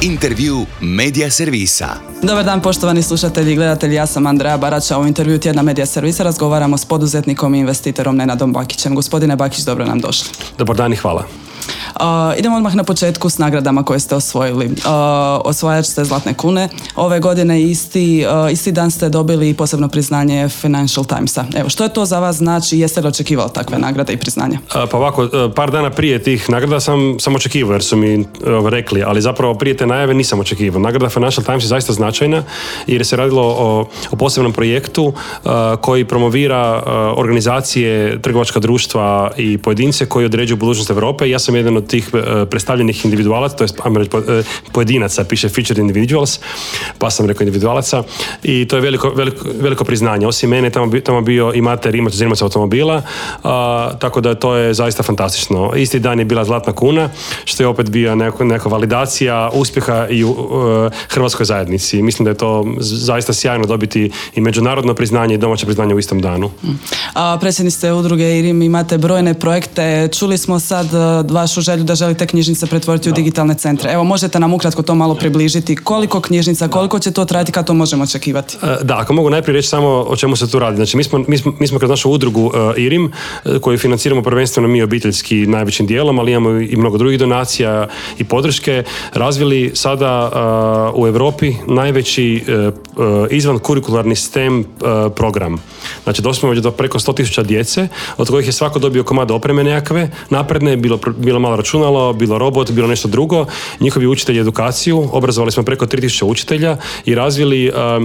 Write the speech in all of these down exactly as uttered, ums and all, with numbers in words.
Intervju Medija servisa. Dobar dan poštovani slušatelji i gledatelji, ja sam Andreja Barača. U intervju tjedna Medija servisa razgovaramo s poduzetnikom i investitorom Nenadom Bakićem. Gospodine Bakić, dobro nam došli. Dobar dan i hvala. Uh, idemo odmah na početku s nagradama koje ste osvojili. Uh, osvajač ste Zlatne kune. Ove godine isti, uh, isti dan ste dobili posebno priznanje Financial Timesa. Evo, što je to za vas znači? Jeste li očekivali takve nagrade i priznanja? Uh, pa ovako, uh, par dana prije tih nagrada sam, sam očekivao jer su mi uh, rekli, ali zapravo prije te najave nisam očekivao. Nagrada Financial Times je zaista značajna jer se radilo o, o posebnom projektu uh, koji promovira uh, organizacije, trgovačka društva i pojedince koji određuju budućnost Europe. Ja sam jedan od tih predstavljenih individualaca, to je pojedinaca, piše featured individuals, pa sam rekao individualaca, i to je veliko, veliko, veliko priznanje. Osim mene tamo, tamo bio i mater Rimac, Rimac automobila, a, tako da to je zaista fantastično. Isti dan je bila Zlatna kuna, što je opet bio neko, neka validacija uspjeha i u uh, hrvatskoj zajednici. Mislim da je to zaista sjajno dobiti i međunarodno priznanje i domaće priznanje u istom danu. A, predsjednik ste udruge I R I M, imate brojne projekte. Čuli smo sad vašu želju da želite knjižnice pretvoriti u digitalne centre. Evo, možete nam ukratko to malo približiti? Koliko knjižnica, koliko će to trajati, kad to možemo očekivati? Da, ako mogu najprije reći samo o čemu se tu radi. Znači, mi smo, mi smo, mi smo kroz našu udrugu uh, I R I M, uh, koju financiramo prvenstveno mi obiteljski najvećim dijelom, ali imamo i mnogo drugih donacija i podrške, razvili sada uh, u Europi najveći uh, uh, izvan kurikularni STEM uh, program. Znači, došli smo već do preko sto tisuća djece, od kojih je svako dobio komad opreme nekakve, napredne, bilo, bilo malo računalo, bilo robot, bilo nešto drugo. Njihovi učitelji edukaciju, obrazovali smo preko tri tisuće učitelja i razvili um, uh,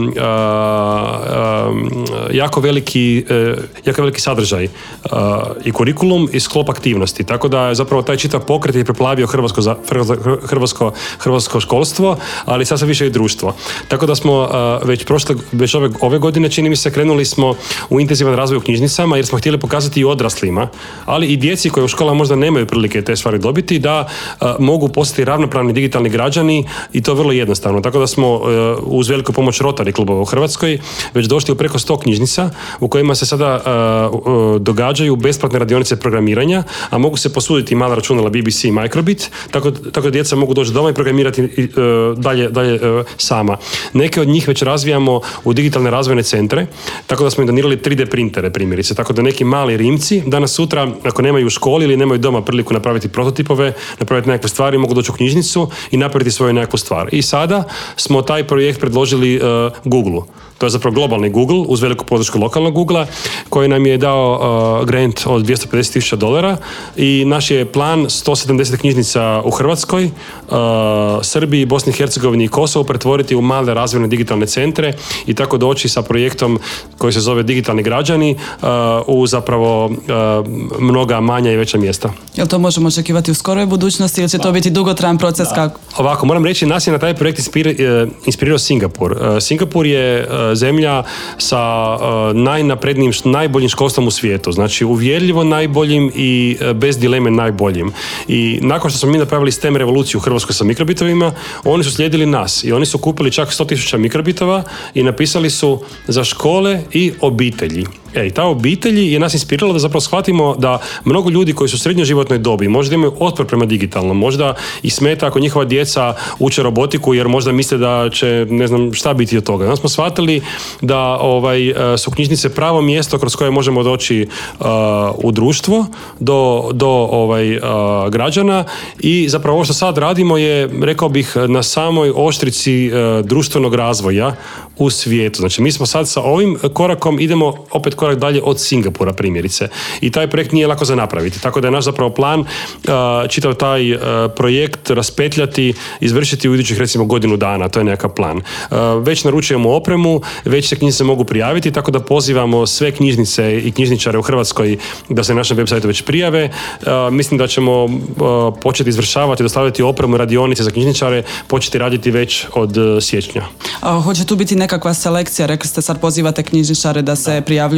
um, jako veliki, uh, jako veliki sadržaj uh, i kurikulum i sklop aktivnosti. Tako da je zapravo taj čitav pokret je preplavio hrvatsko, hrvatsko, hrvatsko školstvo, ali sad više i društvo. Tako da smo uh, već prošle, već ove, ove godine, čini mi se, krenuli smo u intenzivan razvoj u knjižnicama jer smo htjeli pokazati i odraslima, ali i djeci koji u školama možda nemaju prilike te stvari dobiti, da uh, mogu postati ravnopravni digitalni građani, i to vrlo jednostavno. Tako da smo uh, uz veliku pomoć Rotary klubova u Hrvatskoj već došli u preko sto knjižnica u kojima se sada uh, uh, događaju besplatne radionice programiranja, a mogu se posuditi mala računala B B C i Microbit, tako, tako da djeca mogu doći doma i programirati uh, dalje, dalje uh, sama. Neke od njih već razvijamo u digitalne razvojne centre, tako da smo im donirali tri D printere primjerice, tako da neki mali Rimci danas sutra, ako nemaju u školi ili nemaju doma priliku napraviti prototipove, napraviti nekakve stvari, mogu doći u knjižnicu i napraviti svoju nekakvu stvar. I sada smo taj projekt predložili uh, Google-u. To je zapravo globalni Google uz veliku podršku lokalnog Googlea koji nam je dao uh, grant od dvjesto pedeset tisuća dolara i naš je plan sto sedamdeset knjižnica u Hrvatskoj, uh, Srbiji, Bosni i Hercegovini i Kosovu pretvoriti u male razvojne digitalne centre i tako doći sa projektom koji se zove Digitalni građani uh, u zapravo uh, mnoga manja i veća mjesta. Jel to možemo očekivati u skoroj budućnosti ili će to biti dugotrajan proces? Kako? Ovako, moram reći, nas je na taj projekt inspira, inspirirao Singapur. Uh, Singapur je uh, zemlja sa uh, najnaprednijim, najboljim školstvom u svijetu. Znači, uvjerljivo najboljim i uh, bez dileme najboljim. I nakon što smo mi napravili STEM revoluciju u Hrvatskoj sa mikrobitovima, oni su slijedili nas i oni su kupili čak sto tisuća mikrobitova i napisali su za škole i obitelji. E, i ta obitelji je nas inspirirala da zapravo shvatimo da mnogo ljudi koji su u srednjoživotnoj dobi možda imaju otpor prema digitalnom, možda ih smeta ako njihova djeca uče robotiku jer možda misle da će ne znam šta biti od toga. Onda smo shvatili da ovaj, su knjižnice pravo mjesto kroz koje možemo doći uh, u društvo do, do ovaj, uh, građana i zapravo ovo što sad radimo je, rekao bih, na samoj oštrici uh, društvenog razvoja u svijetu. Znači mi smo sad sa ovim korakom idemo opet korak dalje od Singapura primjerice. I taj projekt nije lako za napraviti. Tako da je naš zapravo plan uh, čitav taj uh, projekt raspetljati, izvršiti u idućih recimo godinu dana. To je nekakav plan. Uh, već naručujemo opremu, već se knjižnice mogu prijaviti, tako da pozivamo sve knjižnice i knjižničare u Hrvatskoj da se na našem web sajtu već prijave. Uh, mislim da ćemo uh, početi izvršavati, dostavljati opremu i radionice za knjižničare, početi raditi već od uh, siječnja. A, hoće tu biti nekakva selekcija? Rekli ste sad pozivate knjižničare da se prijavljuju,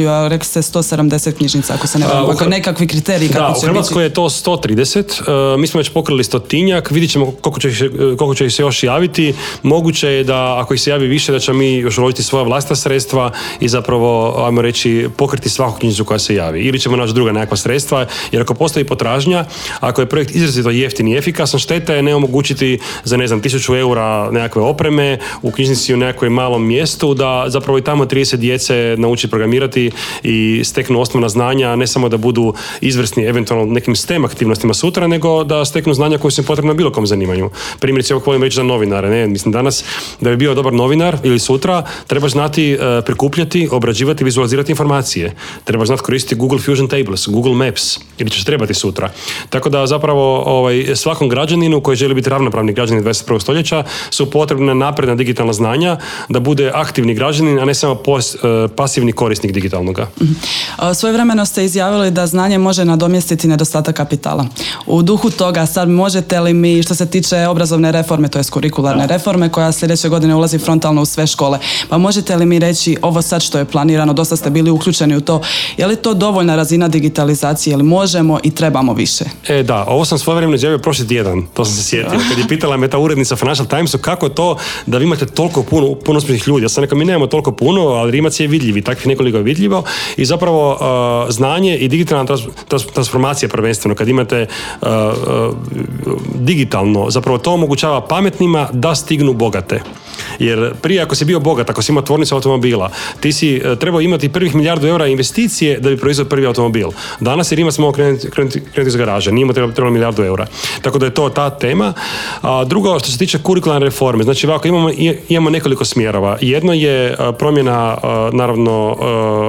a rekli ste sto sedamdeset knjižnica, ako se ne varam, ako nekakvi kriteriji kako da, će biti. Da, u Hrvatskoj je to sto trideset, uh, mi smo već pokrili stotinjak, vidjet ćemo koliko će, koliko će ih se još javiti. Moguće je da ako ih se javi više, da ćemo mi još uložiti svoja vlastita sredstva i zapravo, ajmo reći, pokriti svaku knjižnicu koja se javi. Ili ćemo naći druga nekakva sredstva, jer ako postoji potražnja, ako je projekt izrazito jeftin i efikasan, šteta je ne omogućiti za, ne znam, tisuću eura nekakve opreme u knjižnici u nekakvom malom mjestu, da zapravo i tamo trideset djece nauči programirati i steknu osnovna znanja, ne samo da budu izvrsni eventualno nekim STEM aktivnostima sutra, nego da steknu znanja koje su im potrebne na bilo kom zanimanju. Primjerice, ja volim reći za novinare, ne? Mislim, danas da bi bio dobar novinar ili sutra, trebaš znati uh, prikupljati, obrađivati, vizualizirati informacije. Trebaš znati koristiti Google Fusion Tables, Google Maps, ili ćeš trebati sutra. Tako da zapravo ovaj, svakom građaninu koji želi biti ravnopravni građanin dvadeset prvog stoljeća su potrebne napredna digitalna znanja da bude aktivni građanin, a ne samo pos, uh, pasivni korisnik digitalnoga. Mm-hmm. Svojevremeno ste izjavili da znanje može nadomjestiti nedostatak kapitala. U duhu toga sad možete li mi, što se tiče obrazovne reforme, to je kurikularne reforme koja sljedeće godine ulazi frontalno u sve škole, pa možete li mi reći ovo sad što je planirano, dosta ste bili uključeni u to, je li to dovoljna razina digitalizacije ili možemo i trebamo više? E da, ovo sam svojevremeno izjavio prošli tjedan, to sam se sjetio, kad je pitala me ta urednica Financial Timesu kako to da vi imate toliko puno, puno uspješnih ljudi. Ja sam rekao, mi nemamo toliko puno, ali Rimac je vidljiv i takvih nekoliko je vidljivo i zapravo uh, znanje i digitalna trans, trans, transformacija prvenstveno, kad imate uh, uh, digitalno, zapravo to omogućava pametnima da stignu bogate. Jer prije ako si bio bogat, ako si imao tvornicu automobila, ti si uh, trebao imati prvih milijardu eura investicije da bi proizveo prvi automobil. Danas je Rimac mogao krenuti, krenuti, krenuti iz garaže, nije mu trebalo, trebalo milijardu eura. Tako da je to ta tema. A drugo, što se tiče kurikularne reforme, znači ovako imamo, imamo nekoliko smjerova. Jedno je uh, promjena uh, naravno uh,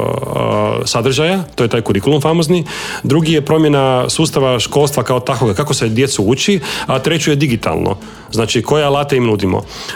uh, sadržaja, to je taj kurikulum famozni. Drugi je promjena sustava školstva kao takvoga, kako se djecu uči, a treću je digitalno. Znači, koje alate im nudimo.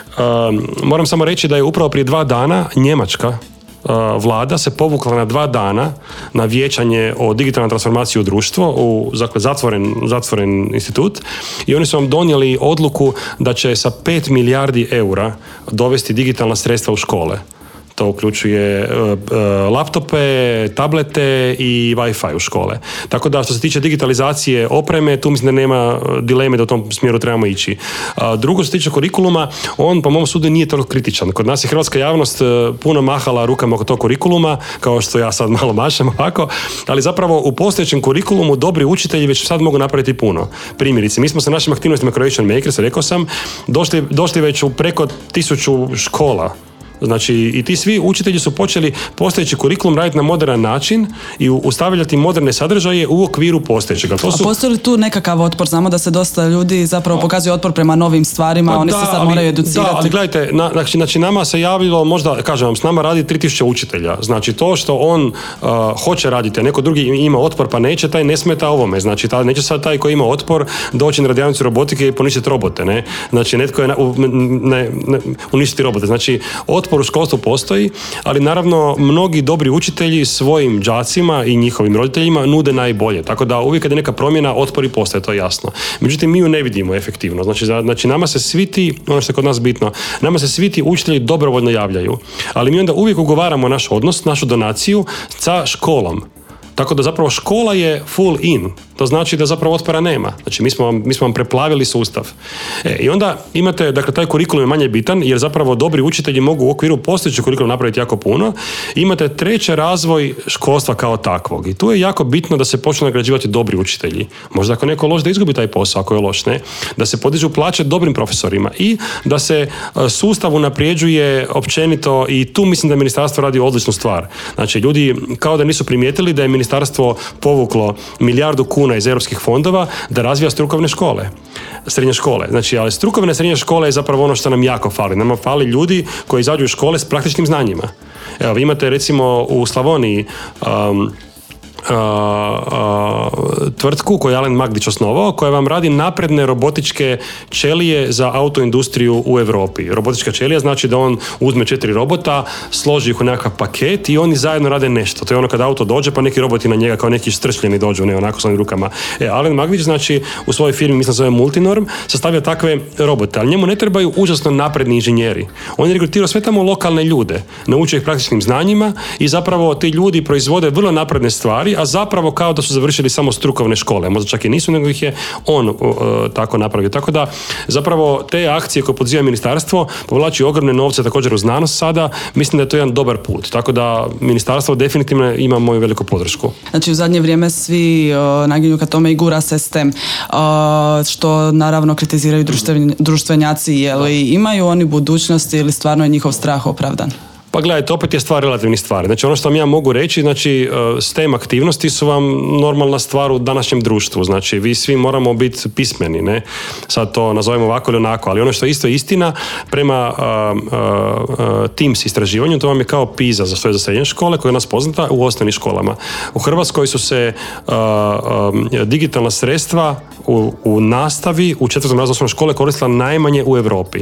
Um, moram samo reći da je upravo prije dva dana Njemačka uh, vlada se povukla na dva dana na vijećanje o digitalnoj transformaciji u društvo, u dakle, zatvoren, zatvoren institut, i oni su vam donijeli odluku da će sa pet milijardi eura dovesti digitalna sredstva u škole. To uključuje uh, uh, laptope, tablete i Wi-Fi u škole. Tako da što se tiče digitalizacije opreme, tu mislim da nema dileme da u tom smjeru trebamo ići. Uh, drugo, što se tiče kurikuluma, on po mom sudu nije toliko kritičan. Kod nas je hrvatska javnost uh, puno mahala rukama oko tog kurikuluma, kao što ja sad malo mašem ovako, ali zapravo u postojećem kurikulumu dobri učitelji već sad mogu napraviti puno. Primjerice, mi smo sa našim aktivnostima Croatian Makers, rekao sam, došli, došli već u preko tisuću škola. Znači, i ti svi učitelji su počeli postojeći kurikulum raditi na moderan način i ustavljati moderne sadržaje u okviru postojećega. To su... A postoji li tu nekakav otpor? Znamo da se dosta ljudi zapravo pokazuje otpor prema novim stvarima, pa oni da, se sad ali, moraju educirati. Da, ali gledajte, na, znači, znači nama se javilo, možda, kažem vam, s nama radi tri tisuće učitelja. Znači, to što on uh, hoće raditi, a neko drugi ima otpor pa neće, taj ne smeta ovome. Znači, ta, neće sad taj koji ima otpor doći na radionicu robotike i poništiti robote, ne? Znači, netko je na, ne, ne, uništiti robote. Znači, otpor u školstvu postoji, ali naravno mnogi dobri učitelji svojim đacima i njihovim roditeljima nude najbolje. Tako da uvijek kad je neka promjena, otpori postoje, to je jasno. Međutim, mi ju ne vidimo efektivno. Znači, znači nama se svi ti, ono što je kod nas bitno, nama se svi ti učitelji dobrovoljno javljaju. Ali mi onda uvijek ugovaramo naš odnos, našu donaciju sa školom. Tako da zapravo škola je full in. To znači da zapravo otpora nema. Znači mi smo vam, mi smo vam preplavili sustav. E, I onda imate, dakle taj kurikulum je manje bitan jer zapravo dobri učitelji mogu u okviru postojećeg kurikuluma napraviti jako puno. Imate treći razvoj školstva kao takvog. I tu je jako bitno da se počnu nagrađivati dobri učitelji. Možda ako neko loš da izgubi taj posao, ako je loš, ne. Da se podižu plaće dobrim profesorima i da se sustav unapređuje općenito i tu mislim da ministarstvo radi odličnu stvar. Znači ljudi kao da nisu primijetili da je ministarstvo povuklo milijardu kuna iz europskih fondova da razvija strukovne škole, srednje škole. Znači, ali strukovne srednje škole je zapravo ono što nam jako fali. Nama fali ljudi koji izađu iz škole s praktičnim znanjima. Evo, vi imate recimo u Slavoniji um, uh, uh, tvrtku koju je Alen Magdić osnovao, koja vam radi napredne robotičke ćelije za autoindustriju u Europi. Robotička ćelija znači da on uzme četiri robota, složi ih u nekakav paket i oni zajedno rade nešto. To je ono kad auto dođe pa neki roboti na njega kao neki štršljeni dođu, ne onako s onim rukama. E, Alen Magdić znači u svojoj firmi, mislim zove Multinorm, sastavlja takve robote, ali njemu ne trebaju užasno napredni inženjeri. On je regrutirao sve tamo lokalne ljude, naučio ih praktičnim znanjima i zapravo ti ljudi proizvode vrlo napredne stvari, a zapravo kao da su završili samo strukovne škole. Možda čak i nisu, nego ih je on uh, tako napravio. Tako da zapravo te akcije koje podziva ministarstvo povlači ogromne novce također u znanost sada, mislim da je to jedan dobar put. Tako da ministarstvo definitivno ima moju veliku podršku. Znači u zadnje vrijeme svi uh, naginju ka tome i gura se S T E M, uh, što naravno kritiziraju društven, društvenjaci, je li imaju oni budućnosti ili stvarno je njihov strah opravdan? Pa gledajte, opet je stvar relativnih stvari. Znači ono što vam ja mogu reći, znači S T E M aktivnosti su vam normalna stvar u današnjem društvu. Znači vi svi moramo biti pismeni, ne? Sad to nazovemo ovako ili onako, ali ono što je isto istina, prema uh, uh, Teams istraživanju, to vam je kao PISA za svoje za srednje škole, koja je nas poznata u osnovnim školama. U Hrvatskoj su se uh, um, digitalna sredstva u, u nastavi u četvrtom razredu osnovne škole koristila najmanje u Europi.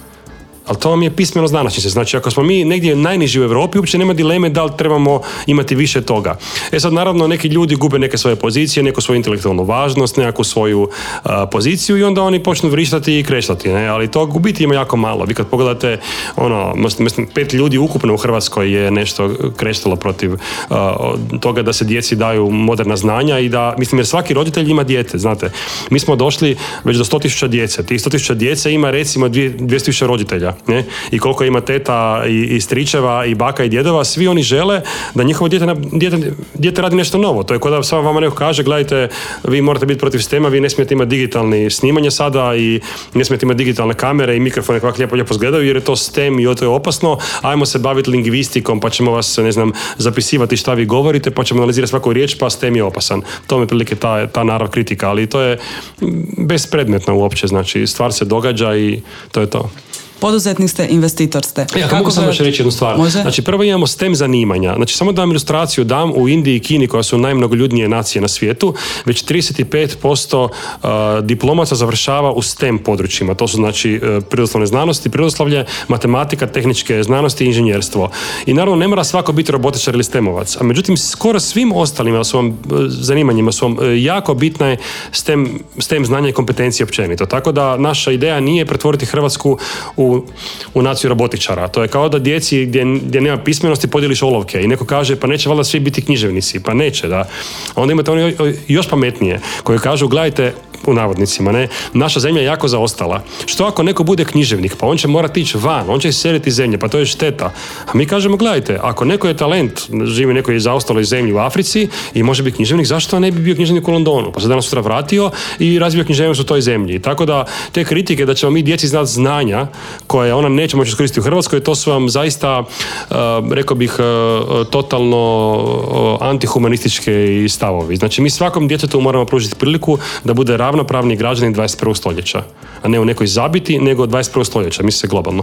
Ali to vam je pismeno današnjice. Znači, ako smo mi negdje najniži u Europi, uopće nema dileme da li trebamo imati više toga. E sad, naravno, neki ljudi gube neke svoje pozicije, neku svoju intelektualnu važnost, nekakvu svoju uh, poziciju i onda oni počnu vrištati i kreštati. Ne? Ali to u biti ima jako malo. Vi kad pogledate, ono, mislim, pet ljudi ukupno u Hrvatskoj je nešto kreštalo protiv uh, toga da se djeci daju moderna znanja i da, mislim, jer svaki roditelj ima dijete, znate. Mi smo došli već do sto tisuća djece. Tih sto tisuća djece ima recimo dvjesto tisuća roditelja. Ne? I koliko ima teta i, i stričeva i baka i djedova, svi oni žele da njihovo dijete, dijete, dijete radi nešto novo. To je kao da samo vama neko kaže, gledajte, vi morate biti protiv S T E M-a, vi ne smijete imati digitalni snimanje sada i ne smijete imati digitalne kamere i mikrofone kako lijepo, lijepo izgledaju jer je to S T E M i to je opasno, ajmo se baviti lingvistikom pa ćemo vas, ne znam, zapisivati šta vi govorite pa ćemo analizirati svaku riječ pa S T E M je opasan. To mi je prilike ta, ta narav kritika, ali to je bespredmetno uopće, znači stvar se događa i to je to. Poduzetnik ste, investitor ste. Ja, kako mogu samo još reći jednu stvar. Može? Znači, prvo imamo S T E M zanimanja. Znači, samo da vam ilustraciju dam, u Indiji i Kini, koja su najmnogoljudnije nacije na svijetu, već trideset pet posto uh, diplomaca završava u S T E M područjima. To su, znači, uh, prirodoslovne znanosti, prirodoslovlje, matematika, tehničke znanosti i inženjerstvo. I naravno, ne mora svako biti robotičar ili S T E M-ovac. A međutim, skoro svim ostalima su vam, uh, zanimanjima su vam uh, jako bitna je S T E M, S T E M znanja i kompetencije općenito. Tako da naša ideja nije pretvoriti Hrvatsku u U, u naciju robotičara. To je kao da djeci gdje, gdje nema pismenosti podijeliš olovke i neko kaže pa neće valjda svi biti književnici. Pa neće, da. Onda imate oni još pametnije koji kažu gledajte, u navodnicima, ne, naša zemlja je jako zaostala. Što ako neko bude književnik, pa on će morati ići van, on će iseliti iz zemlje, pa to je šteta. A mi kažemo, gledajte, ako neko je talent, živi neko je zaostaloj zemlji u Africi i može biti književnik, zašto ne bi bio književnik u Londonu? Pa se danas sutra vratio i razvio književnost u toj zemlji. Tako da te kritike da ćemo mi djeci znati znanja koje ona neće moći iskoristiti u Hrvatskoj, to su vam zaista, uh, rekao bih, uh, totalno uh, antihumanističke stavovi. Znači, mi svakom djetetu moramo pružiti priliku da bude ravnopravni građanin dvadeset prvog stoljeća, a ne u nekoj zabiti, nego dvadeset prvog stoljeća, misli se globalno.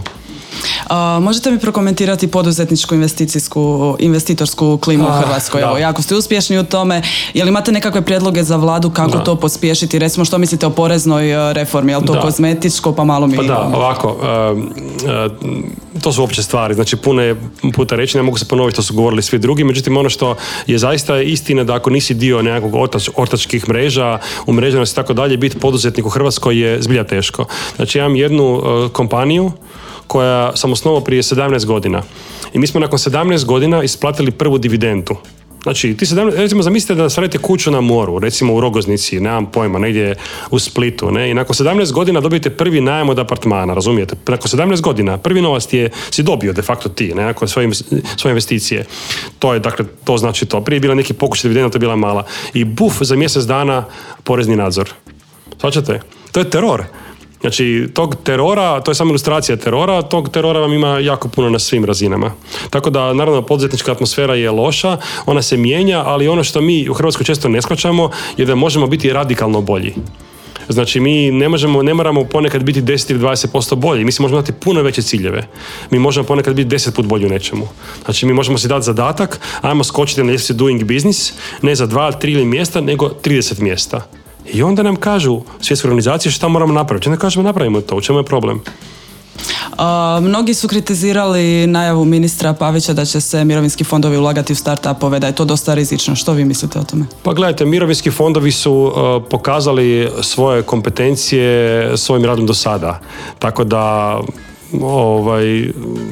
Uh, možete mi prokomentirati poduzetničku investicijsku, investitorsku klimu ah, u Hrvatskoj? Evo, jako ste uspješni u tome. Jel imate nekakve prijedloge za vladu kako da. to pospješiti? Recimo, što mislite o poreznoj reformi? Je li to da. kozmetičko, pa malo mi... Pa da, ovako, uh, uh, to su opće stvari. Znači, puno je puta reći, ne mogu se ponoviti, to su govorili svi drugi. Međutim, ono što je zaista istina da ako nisi dio nekakvog ortač, ortačkih mreža, umreženosti i tako dalje, biti poduzetnik u Hrvatskoj je zbilja teško. Znači, ja imam jednu uh, kompaniju koja sam osnovao prije sedamnaest godina. I mi smo nakon sedamnaest godina isplatili prvu dividendu. Znači, ti sedamnaest, recimo, zamislite da stvarite kuću na moru, recimo u Rogoznici, nemam pojma, negdje u Splitu, ne? I nakon sedamnaest godina dobijete prvi najam od apartmana, razumijete? Nakon sedamnaest godina, prvi novac ti je, si dobio de facto ti, ne? Nakon svoje, svoje investicije. To je, dakle, to znači to. Prije je bila neki pokušaj dividenda, to je bila mala. I buf, za mjesec dana porezni nadzor. Svačate? To je teror. Znači, tog terora, to je samo ilustracija terora, tog terora vam ima jako puno na svim razinama. Tako da, naravno, poduzetnička atmosfera je loša, ona se mijenja, ali ono što mi u Hrvatskoj često ne shvaćamo je da možemo biti radikalno bolji. Znači mi ne možemo, ne moramo ponekad biti deset ili dvadeset posto bolji, mi si možemo dati puno veće ciljeve. Mi možemo ponekad biti deset put bolji u nečemu. Znači mi možemo si dati zadatak, ajmo skočiti na ljestvici doing business, ne za dva, tri ili mjesta, nego trideset mjesta. I onda nam kažu svjetske organizacije šta moramo napraviti. Onda kažemo napravimo to, u čemu je problem? Uh, mnogi su kritizirali najavu ministra Pavića da će se mirovinski fondovi ulagati u start-upove, da je to dosta rizično. Što vi mislite o tome? Pa gledajte, mirovinski fondovi su uh, pokazali svoje kompetencije svojim radom do sada. Tako da ovaj...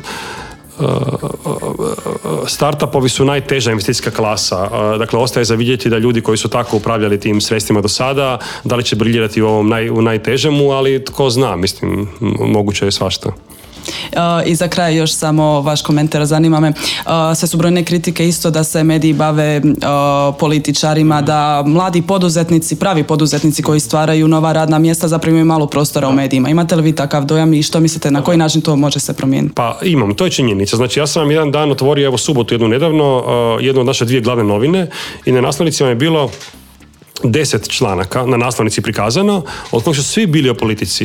startupovi su najteža investicijska klasa. Dakle, ostaje za vidjeti da ljudi koji su tako upravljali tim sredstvima do sada, da li će briljirati u ovom naj, u najtežemu, ali tko zna, mislim, moguće je svašta. Uh, I za kraj još samo vaš komentar, zanima me. Uh, sve su brojne kritike isto da se mediji bave uh, političarima, da mladi poduzetnici, pravi poduzetnici koji stvaraju nova radna mjesta zapravo imaju malo prostora u medijima. Imate li vi takav dojam i što mislite, na koji način to može se promijeniti? Pa imam, to je činjenica. Znači ja sam vam jedan dan otvorio, evo subotu jednu nedavno, uh, jednu od naše dvije glavne novine i na naslovnicima je bilo deset članaka, na naslovnici prikazano, od kojih su svi bili o politici.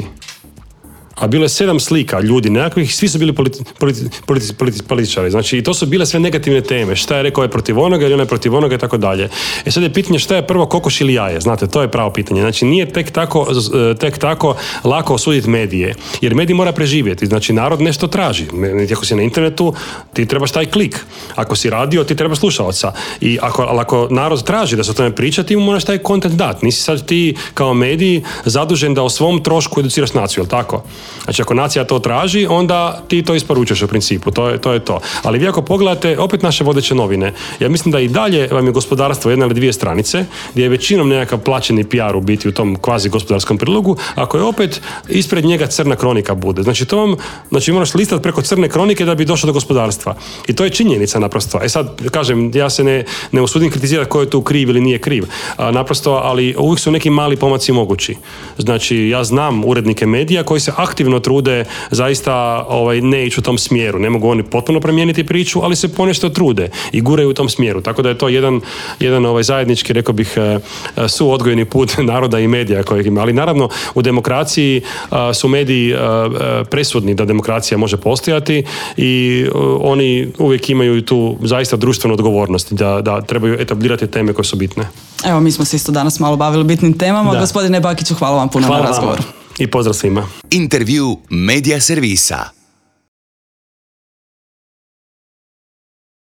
A bilo je sedam slika ljudi nekakvih, svi su bili politi, politi, politi, politi, političari. Znači, i to su bile sve negativne teme. Šta je rekao je protiv onoga ili ona je protiv onoga i tako dalje. E sad je pitanje šta je prvo, kokoš ili jaje. Znate, to je pravo pitanje. Znači, nije tek tako, tek tako lako osuditi medije. Jer medij mora preživjeti. Znači, narod nešto traži. Ako si na internetu, ti trebaš taj klik. Ako si radio, ti trebaš slušalca. I ako, ali ako narod traži da se o tome priča, ti mu moraš taj kontent dati. Nisi sad ti kao medij zadužen da o svom trošku educiraš naciju, jel tako? Znači, ako nacija to traži, onda ti to isporučuješ u principu, to je, to je to. Ali vi ako pogledate opet naše vodeće novine, ja mislim da i dalje vam je gospodarstvo jedna ili dvije stranice, gdje je većinom nekakav plaćeni P R u biti u tom kvazi gospodarskom prilogu, ako je opet ispred njega crna kronika bude. Znači, to vam, znači moraš listati preko crne kronike da bi došao do gospodarstva. I to je činjenica naprosto. E sad, kažem, ja se ne, ne usudim kritizirati ko je tu kriv ili nije kriv. A, naprosto, ali uvijek su neki mali pomaci mogući. Znači, ja znam urednike medija koji se aktivno trude zaista ovaj, ne ići u tom smjeru. Ne mogu oni potpuno promijeniti priču, ali se ponešto trude i guraju u tom smjeru. Tako da je to jedan, jedan ovaj, zajednički, rekao bih, suodgojni put naroda i medija kojeg ima. Ali naravno, u demokraciji a, su mediji a, presudni da demokracija može postojati i a, oni uvijek imaju tu zaista društvenu odgovornost da, da trebaju etablirati teme koje su bitne. Evo, mi smo se isto danas malo bavili bitnim temama. Da. Gospodine Bakiću, hvala vam puno hvala na razgovoru. I pozdrav svima. Intervju Media servisa.